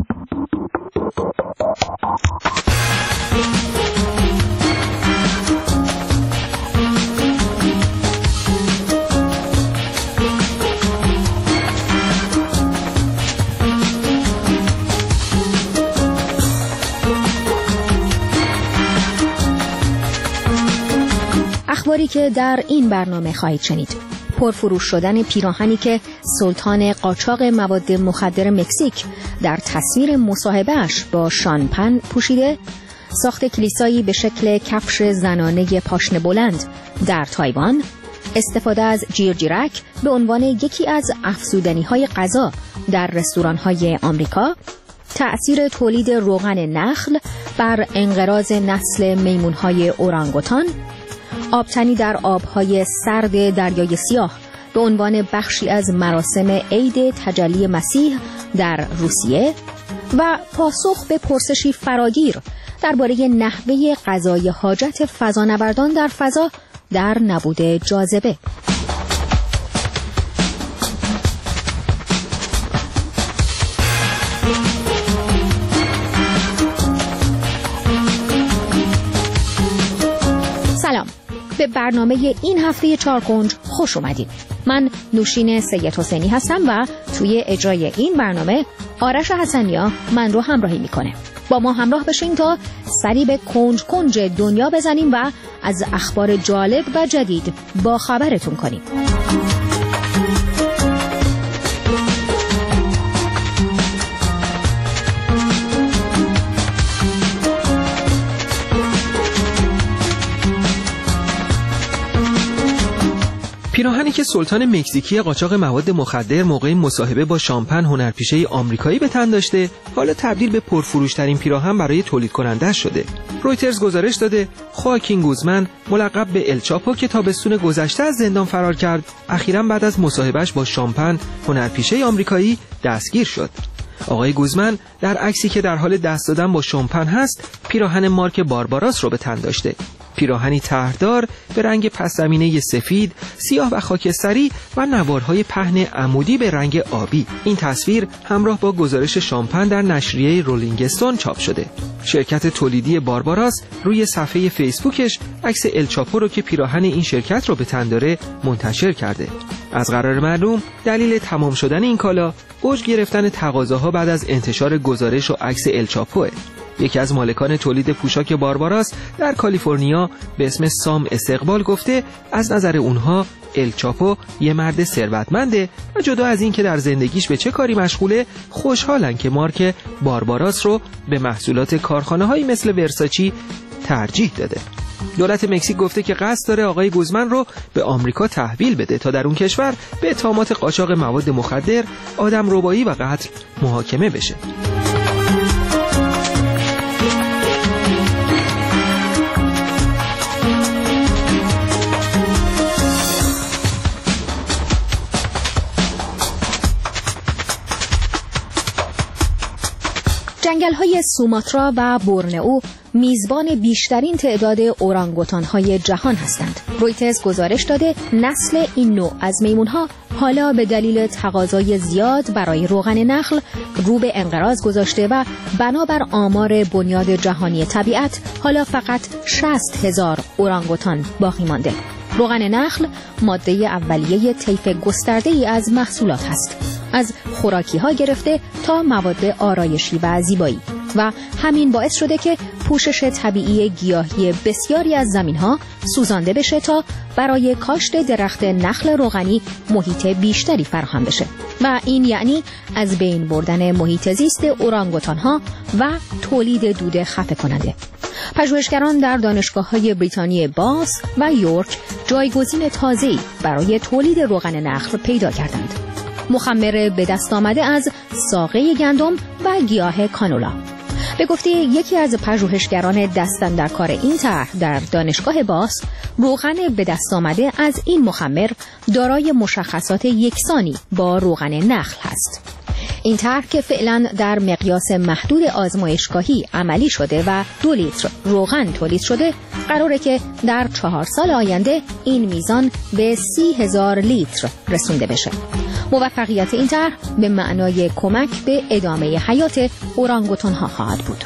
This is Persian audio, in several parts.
اخباری که در این برنامه خواهید شنید: پرفروش شدن پیراهنی که سلطان قاچاق مواد مخدر مکزیک در تصویر مصاحبه‌اش با شان پن پوشیده، ساخت کلیسایی به شکل کفش زنانه پاشنه بلند در تایوان، استفاده از جیرجیرک به عنوان یکی از افزودنی‌های غذا در رستوران‌های آمریکا، تأثیر تولید روغن نخل بر انقراض نسل میمون‌های اورانگوتان، آبتنی در آبهای سرد دریای سیاه به عنوان بخشی از مراسم عید تجلی مسیح در روسیه و پاسخ به پرسشی فراگیر درباره نحوه قضای حاجت فضانوردان در فضا در نبود جاذبه. سلام، به برنامه این هفته چارکنج خوش اومدید. من نوشین سید حسینی هستم و توی اجرای این برنامه آرش حسنیا من رو همراهی میکنه. با ما همراه بشین تا سری به کنج کنج دنیا بزنیم و از اخبار جالب و جدید با خبرتون کنیم. پیراهنی که سلطان مکزیکی قاچاق مواد مخدر موقع مصاحبه با شان پن هنرپیشه آمریکایی به تن داشته، حالا تبدیل به پرفروش‌ترین پیراهن برای تولید کننده شده. رویترز گزارش داده خواکین گوزمن، ملقب به الچاپو که تابستون گذشته از زندان فرار کرد، اخیراً بعد از مصاحبهش با شان پن هنرپیشه آمریکایی دستگیر شد. آقای گوزمن در عکسی که در حال دست دادن با شان پن هست، پیراهن مارک بارباراس رو به تن داشته. پیراهنی طرحدار به رنگ پس‌زمینه سفید، سیاه و خاکستری و نوارهای پهن عمودی به رنگ آبی. این تصویر همراه با گزارش شان پن در نشریه رولینگ استون چاپ شده. شرکت تولیدی بارباراس روی صفحه فیسبوکش عکس الچاپو رو که پیراهن این شرکت رو به تن داره منتشر کرده. از قرار معلوم دلیل تمام شدن این کالا اوج گرفتن تقاضاها بعد از انتشار گزارش و عکس الچاپوه. یکی از مالکان تولید پوشاک بارباراس در کالیفرنیا به اسم سام استقبال گفته از نظر اونها الچاپو یه مرد ثروتمنده و جدا از این که در زندگیش به چه کاری مشغوله، خوشحالن که مارک بارباراس رو به محصولات کارخانه‌هایی مثل ورساچی ترجیح داده. دولت مکزیک گفته که قصد داره آقای گوزمن رو به آمریکا تحویل بده تا در اون کشور به اتهامات قاچاق مواد مخدر، آدمربایی و قتل محاکمه بشه. جنگل‌های سوماترا و بورنئو میزبان بیشترین تعداد اورانگوتان‌های جهان هستند. رویترز گزارش داده نسل این نوع از میمون‌ها حالا به دلیل تقاضای زیاد برای روغن نخل رو به انقراض گذاشته و بنابر آمار بنیاد جهانی طبیعت حالا فقط 60,000 اورانگوتان باقی مانده. روغن نخل ماده اولیه طیف گسترده‌ای از محصولات است، از خوراکی‌ها گرفته تا مواد آرایشی و زیبایی، و همین باعث شده که پوشش طبیعی گیاهی بسیاری از زمین‌ها سوزانده بشه تا برای کاشت درخت نخل روغنی محیط بیشتری فراهم بشه و این یعنی از بین بردن محیط زیست اورانگوتان‌ها و تولید دود خفه کننده. پژوهشگران در دانشگاه‌های بریتانیای باث و یورک جایگزین تازه‌ای برای تولید روغن نخل پیدا کردند، مخمر به دست آمده از ساقه گندم و گیاه کانولا. به گفته یکی از پژوهشگران دستاندرکار این طرح در دانشگاه باث، روغن به دست آمده از این مخمر دارای مشخصات یکسانی با روغن نخل هست. این طرح که فعلا در مقیاس محدود آزمایشگاهی عملی شده و 2 لیتر روغن تولید شده، قراره که در 4 سال آینده این میزان به 30,000 لیتر رسونده بشه. موفقیت این طرح به معنای کمک به ادامه حیات اورانگوتان‌ها خواهد بود.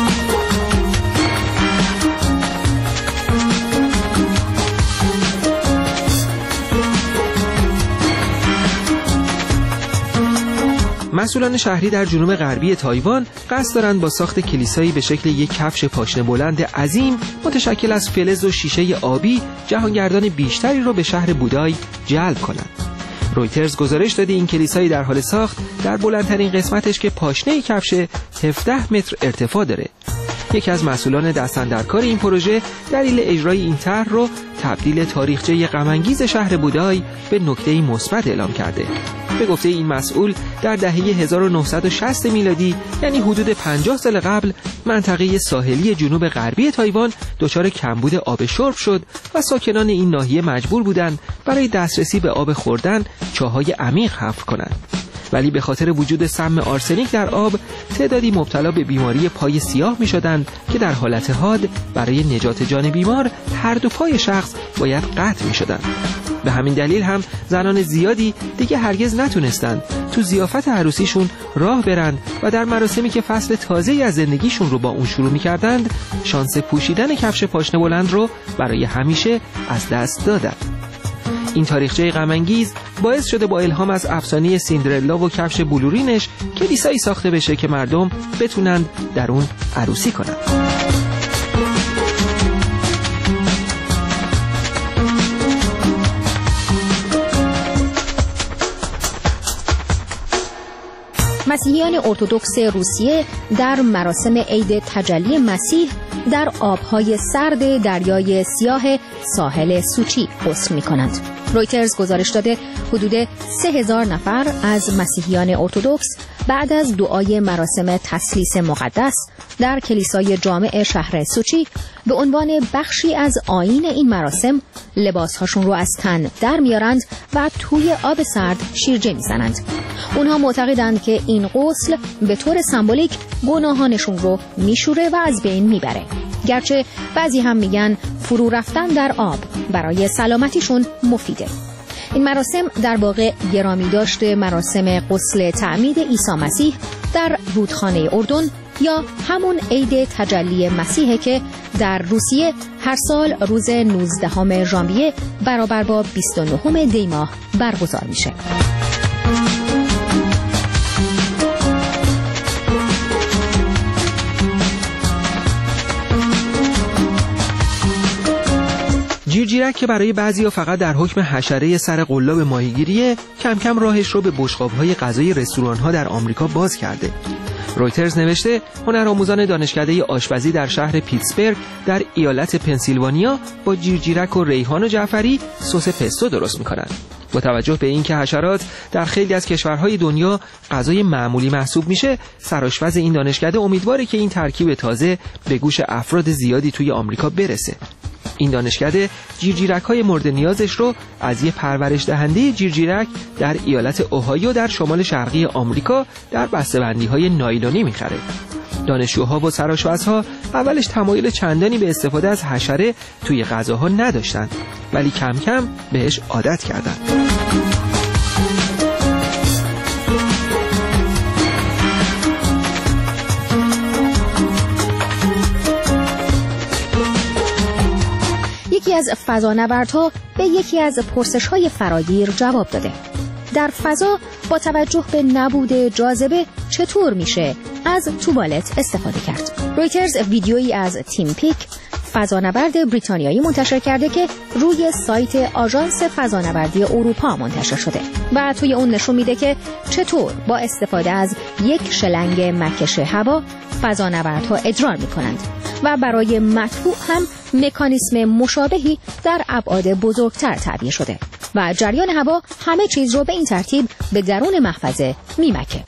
مسئولان شهری در جنوب غربی تایوان قصد دارند با ساخت کلیسایی به شکل یک کفش پاشنه بلند عظیم متشکل از فلز و شیشه آبی جهانگردان بیشتری را به شهر بودای جلب کنند. رویترز گزارش داده این کلیسایی در حال ساخت در بلندترین قسمتش که پاشنه کفش 17 متر ارتفاع داره. یکی از مسئولان دستاندرکار این پروژه دلیل اجرای این طرح رو تبدیل تاریخچه غم‌انگیز شهر بودای به نکته‌ای مثبت اعلام کرده. به گفته این مسئول در دهه 1960 میلادی یعنی حدود 50 سال قبل منطقه ساحلی جنوب غربی تایوان دچار کمبود آب شرب شد و ساکنان این ناحیه مجبور بودند برای دسترسی به آب خوردن چاهای عمیق حفر کنند. ولی به خاطر وجود سم آرسنیک در آب تعدادی مبتلا به بیماری پای سیاه می شدند که در حالت حاد برای نجات جان بیمار هر دو پای شخص باید قطع می شدند. به همین دلیل هم زنان زیادی دیگه هرگز نتونستند تو ضیافت عروسیشون راه برند و در مراسمی که فصل تازه‌ای از زندگیشون رو با اون شروع می‌کردند شانس پوشیدن کفش پاشنه بلند رو برای همیشه از دست دادند. این تاریخچه غم‌انگیز باعث شده با الهام از افسانه سیندرلا و کفش بلورینش کلیسایی ساخته بشه که مردم بتونند در اون عروسی کنند. مسیحیان ارتدوکس روسیه در مراسم عید تجلی مسیح در آبهای سرد دریای سیاه ساحل سوچی غسل می‌کنند. رویترز گزارش داده حدود 3000 نفر از مسیحیان ارتدوکس بعد از دعای مراسم تثلیث مقدس در کلیسای جامع شهر سوچی به عنوان بخشی از آیین این مراسم لباسهاشون رو از تن در میارند و توی آب سرد شیرجه میزنند. اونها معتقدند که این غسل به طور سمبولیک گناهانشون رو میشوره و از بین میبره. گرچه بعضی هم میگن فرو رفتن در آب برای سلامتیشون مفیده. این مراسم در واقع گرامی داشته مراسم غسل تعمید عیسی مسیح در رودخانه اردن یا همون عید تجلی مسیحه که در روسیه هر سال روز 19 ژانویه برابر با 29 دی ماه برگزار میشه. جیرجیرک که برای بعضیا فقط در حکم حشره سر قلاب ماهیگیریه کم کم راهش رو به بشقاب‌های غذای رستوران‌ها در آمریکا باز کرده. رویترز نوشته هنرآموزان دانشکده آشپزی در شهر پیتسبرگ در ایالت پنسیلوانیا با جیرجیرک و ریحان و جعفری سس پستو درست می‌کنند. با توجه به اینکه حشرات در خیلی از کشورهای دنیا غذای معمولی محسوب میشه، سرآشپز این دانشکده امیدواره که این ترکیب تازه به گوش افراد زیادی توی آمریکا برسه. این دانشکده جیرجیرک‌های مورد نیازش رو از یه پرورش دهنده جیرجیرک در ایالت اوهایو در شمال شرقی آمریکا در بسته‌بندی‌های نایلونی می‌خره. دانشجوها و سرآشپزها اولش تمایل چندانی به استفاده از حشره توی غذاها نداشتند، ولی کم کم بهش عادت کردند. یکی از فضانوردها به یکی از پرسش‌های فراگیر جواب داده. در فضا با توجه به نبود جاذبه چطور میشه از توالت استفاده کرد؟ رویترز ویدیویی از تیم پیک فضانورد بریتانیایی منتشر کرده که روی سایت آژانس فضانوردی اروپا منتشر شده و توی اون نشون میده که چطور با استفاده از یک شلنگ مکش هوا فضانوردها ادرار میکنند و برای مطبوع هم مکانیسم مشابهی در ابعاد بزرگتر تعبیه شده و جریان هوا همه چیز رو به این ترتیب به درون محفظه میمکه.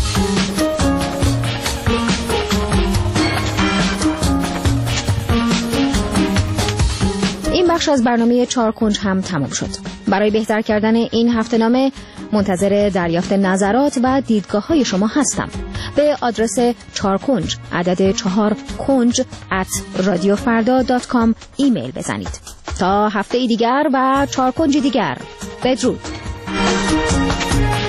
این بخش از برنامه 4 کنج هم تمام شد. برای بهتر کردن این هفته‌نامه منتظر دریافت نظرات و دیدگاه‌های شما هستم. به آدرس 4 کنج عدد 4 کنج @radiofarda.com ایمیل بزنید. تا هفته دیگر و 4 کنج دیگر. بدرود.